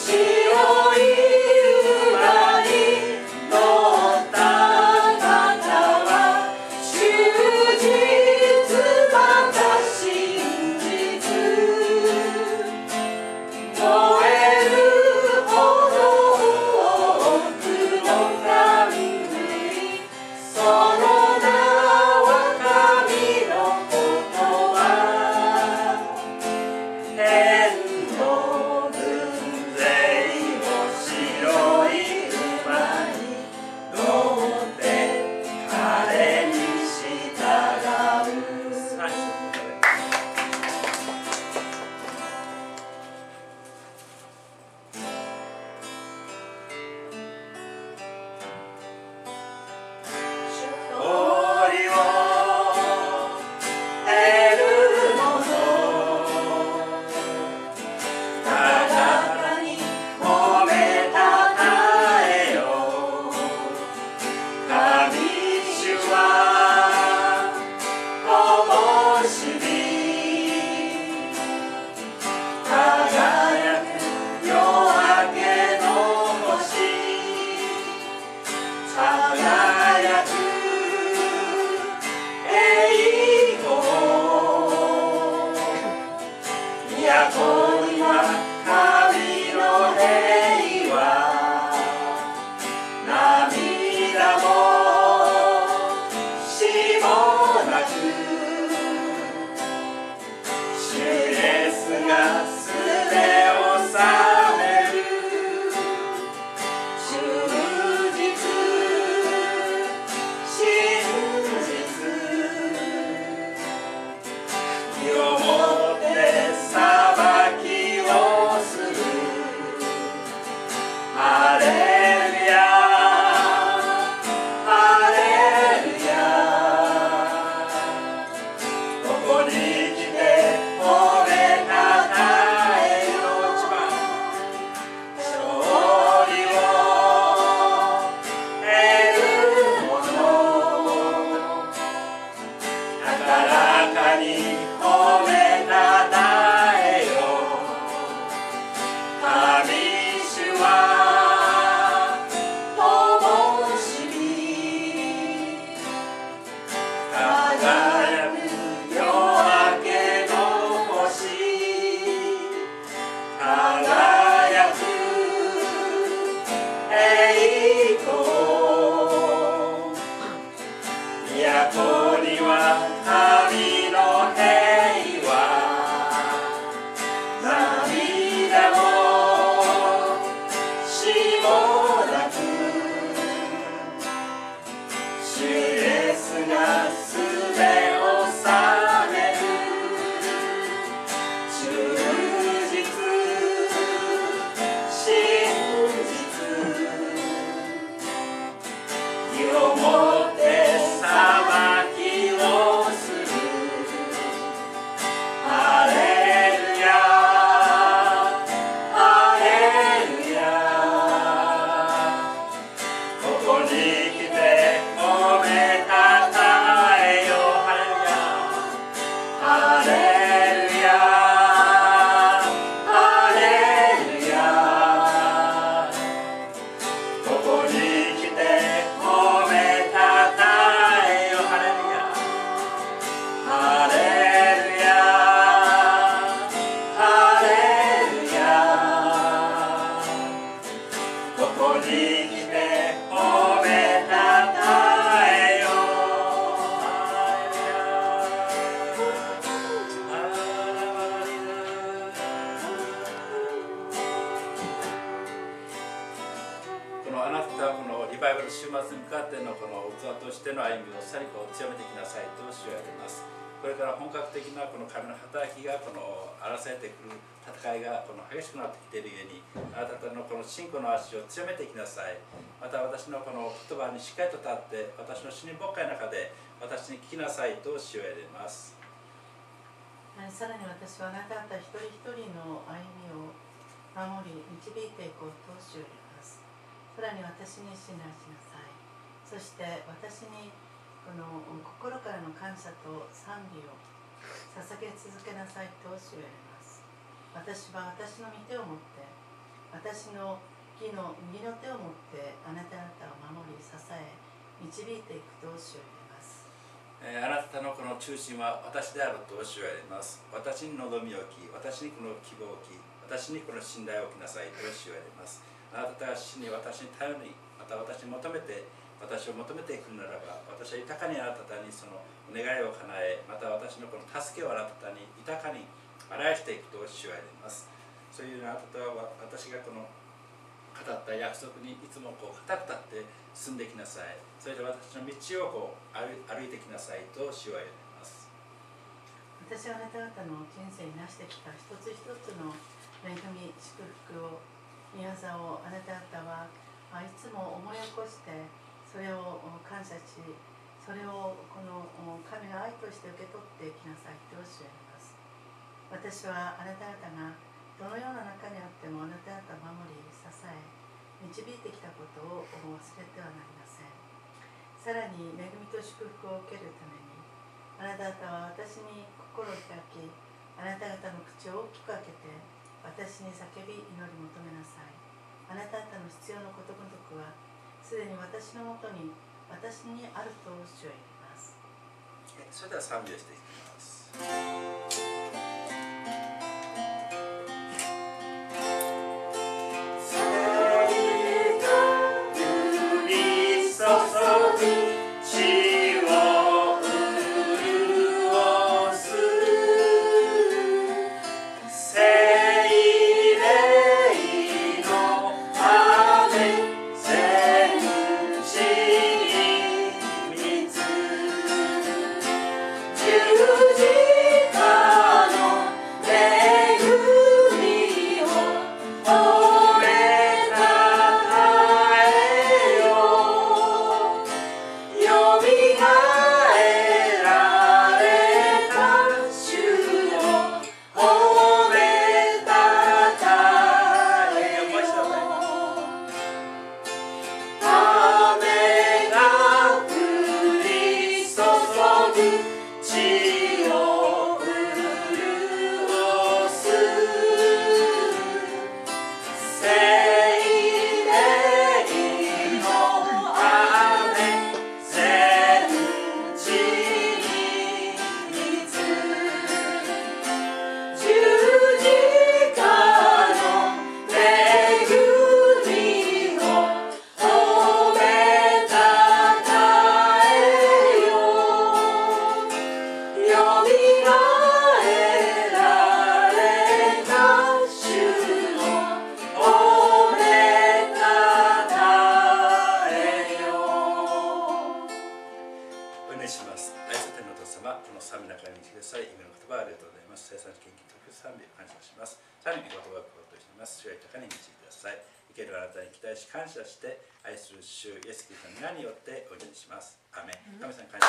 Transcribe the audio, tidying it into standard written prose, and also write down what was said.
信仰の足を強めていきなさい。また私のこの言葉にしっかりと立って私の死に勃会の中で私に聞きなさいと主を得ます。 さらに私はあなた方一人一人の歩みを守り導いていこうと主を得ます。さらに私に信頼しなさい。そして私にこの心からの感謝と賛美を捧げ続けなさいと主を得ます。私は私の御手を持って私私の義の右の手を持ってあなた方を守り支え導いていくと主を言います。 あなたのこの中心は私であると主は言います。私に望みを置き、私にこの希望を置き、私にこの信頼を置きなさいと主は言います。あなたが主に私に頼り、また私に求めて、私を求めていくならば、私は豊かにあなたにそのお願いを叶え、また私のこの助けをあなたに豊かに表していくと主は言います。そういうあなたは私がこの語った約束にいつもこう固く立って進んできなさい。それで私の道をこう歩いてきなさいと主は言います。 私はあなた方の人生に成してきた一つ一つの恵み、祝福を、御業をあなた方はいつも思い起こして、それを感謝し、それをこの神の愛として受け取ってきなさいと教えます。私はあなた方がどのような中にあってもあなた方を守り、支え、導いてきたことを忘れてはなりません。さらに恵みと祝福を受けるために、あなた方は私に心を開き、あなた方の口を大きく開けて、私に叫び祈り求めなさい。あなた方の必要なことごとくは、すでに私のもとに、私にあると主は言います。 それでは賛美をしていきます。感謝して愛する主イエス・キリストの皆によってお祈りします。アーメン。神様に感謝